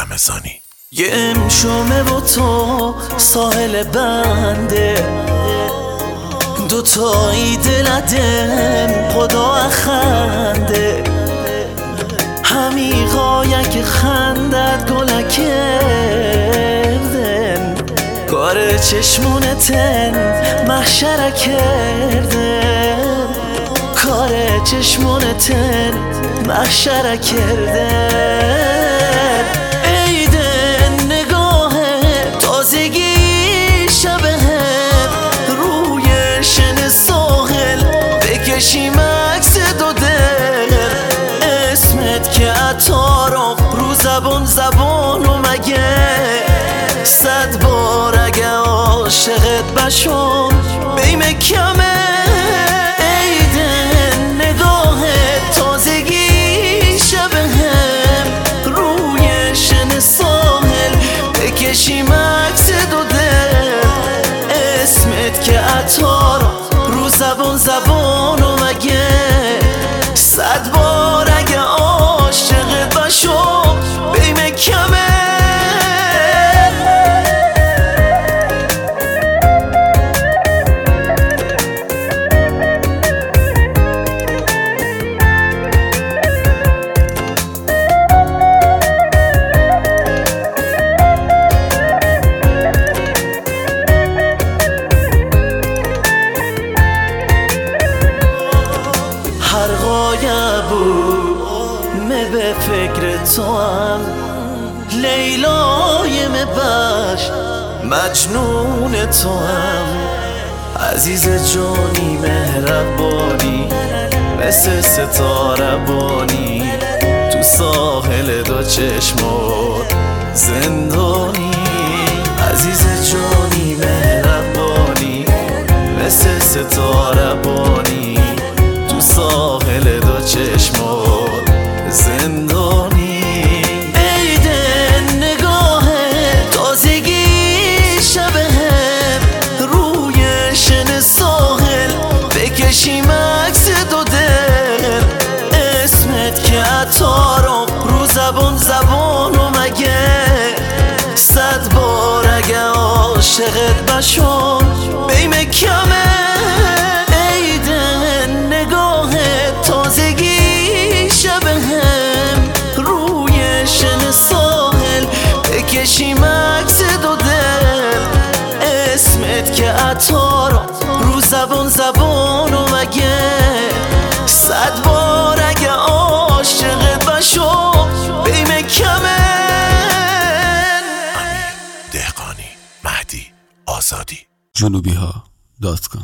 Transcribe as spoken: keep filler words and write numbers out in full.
رمضانی. یه امشومه و تو ساحل بنده، دوتایی دلدم خدا خنده، همی قایک خندت گله کردن، کار چشمونتن محشره کردن، کار چشمونتن محشره کردن. بکشیم عکس دو دل اسمت که عطارم رو زبون زبونو مگه صد بار اگه عاشقت بشم بیم کمه. عیدن نگاه تازگی شبه هم روی شن ساحل بکشیم عکس دو دل اسمت که عطارم رو زبون زبونو مگه صد بار اگه عاشقت باشم بیم کمه. هر غایبو می به فکر تو هم لیلای می باش مجنون تو هم عزیز جانی مهربانی مثل ستاره بانی تو ساحل دو چشمات زندانی. عزیز جانی مهربانی مثل ستاره بانی تو ساحل دو چشمات زندانی. عیدن نگاه تازگی شبه هم روی شن ساحل بکشیم عکس دو دل اسمت که عطارم رو زبون زبونو مگه صد بار اگه عاشقت باشم بیم کمه. بکشیم عکس دو دل اسمت که عطارم رو زبون زبونو مگه صد بار اگه عاشقت باشم بیم کمه. امیر دهقانی، مهدی آزادی. جنوبی ها دات کام